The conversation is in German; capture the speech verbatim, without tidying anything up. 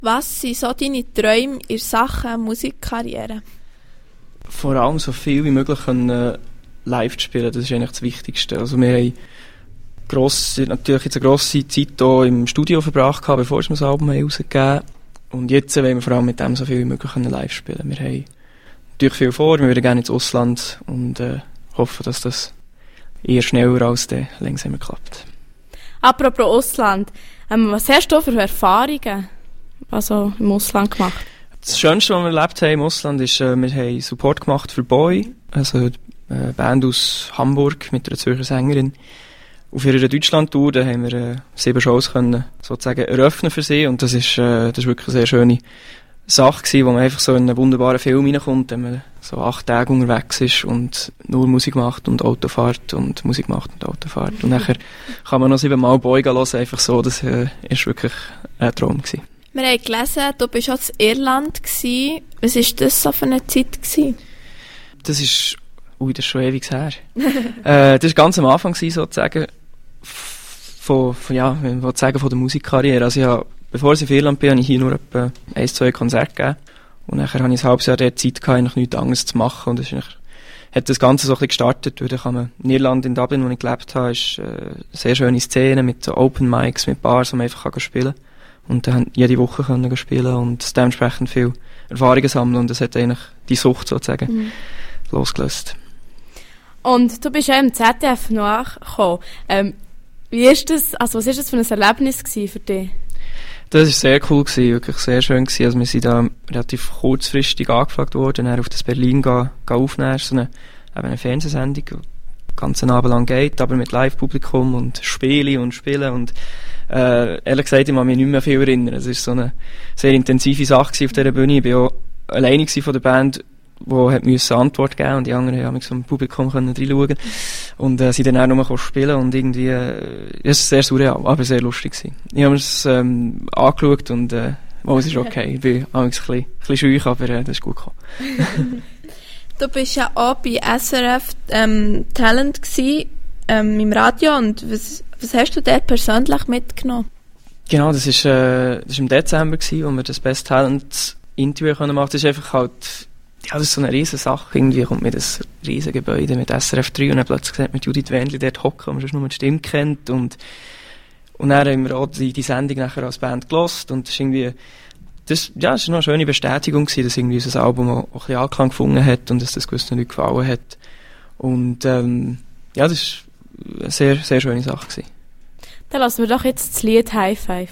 Was sind so deine Träume in Sachen Musikkarriere? Vor allem so viel wie möglich können, äh, live zu spielen, das ist eigentlich das Wichtigste. Also wir haben grosse, natürlich jetzt eine grosse Zeit hier im Studio verbracht, bevor wir das Album herausgegeben haben. Und jetzt wollen wir vor allem mit dem so viel wie möglich können live spielen. Wir haben natürlich viel vor, wir würden gerne ins Ausland und äh, hoffen, dass das eher schneller als dann langsamer klappt. Apropos Ausland, ähm, was hast du für Erfahrungen also im Ausland gemacht? Das Schönste, was wir erlebt haben im Ausland, ist, äh, wir haben Support gemacht für Boy, also eine Band aus Hamburg mit einer Zürcher Sängerin. Auf ihrer Deutschland-Tour, da haben wir äh, sieben Shows können, sozusagen eröffnen für sie, und das ist, äh, das ist wirklich eine sehr schöne Sache gewesen, wo man einfach so in einen wunderbaren Film reinkommt, wenn man so acht Tage unterwegs ist und nur Musik macht und Auto fährt und Musik macht und Auto fährt. Und nachher kann man noch siebenmal Boy hören, einfach so, das äh, ist wirklich ein Traum gewesen. Wir haben gelesen, du warst auch in Irland gewesen. Was war das so für eine Zeit gewesen? Das ist, ui, das ist schon ewig her. äh, das war ganz am Anfang gewesen, sozusagen, von, von, ja, ich will sagen, von der Musikkarriere. Also ich habe, bevor ich in Irland bin, habe ich hier nur etwa ein, zwei Konzerte gegeben. Und nachher habe ich ein halbes Jahr der Zeit gehabt, eigentlich nichts anderes zu machen. Und das ist eigentlich, hat das Ganze so ein bisschen gestartet, weil da kann man, in Irland, in Dublin, wo ich gelebt habe, ist, äh, eine sehr schöne Szene mit so Open Mics, mit Bars, wo man einfach kann spielen kann. Und dann jede Woche können spielen und dementsprechend viel Erfahrungen sammeln, und das hat eigentlich die Sucht sozusagen mhm. losgelöst. Und du bist ja im Z D F nachgekommen. Ähm, wie ist das, also was ist das für ein Erlebnis gewesen für dich? Das war sehr cool gewesen, wirklich sehr schön gewesen. Also wir sind da relativ kurzfristig angefragt worden, dann auf das Berlin gehen, gehen aufnehmen, so eine, eben eine Fernsehsendung, die den ganzen Abend lang geht, aber mit Live-Publikum und Spiele und Spielen, und äh, ehrlich gesagt, ich kann mich nicht mehr viel erinnern. Es war so eine sehr intensive Sache auf dieser Bühne. Ich war auch alleine von der Band, die hat Antwort geben, und die anderen haben vom Publikum können reinschauen und äh, sind dann auch nur spielen, und irgendwie, äh, es ist sehr surreal, aber sehr lustig gewesen. Ich habe mir das ähm, angeschaut und äh, oh, es ist okay. Ich bin ein bisschen, ein bisschen schüch, aber äh, das ist gut gekommen. Du bist ja auch bei S R F ähm, Talent gewesen, ähm, im Radio, und was, was hast du dort persönlich mitgenommen? Genau, das ist, äh, das ist im Dezember gewesen, wo wir das Best Talent Interview können machen. Das ist einfach halt, ja, das ist so eine riesen Sache. Irgendwie kommt mir das riesen Gebäude mit S R F drei und dann plötzlich sieht man Judith Wendli dort hocken, man sonst nur die Stimme kennt, und, und dann haben wir auch die, die Sendung nachher als Band gelost, und das ist irgendwie, das, ja, das ist noch eine schöne Bestätigung gewesen, dass irgendwie unser Album auch, auch ein bisschen Anklang gefunden hat und dass das gewissen Leuten gefallen hat. Und, ähm, ja, das ist eine sehr, sehr schöne Sache gewesen. Dann lassen wir doch jetzt das Lied High Five.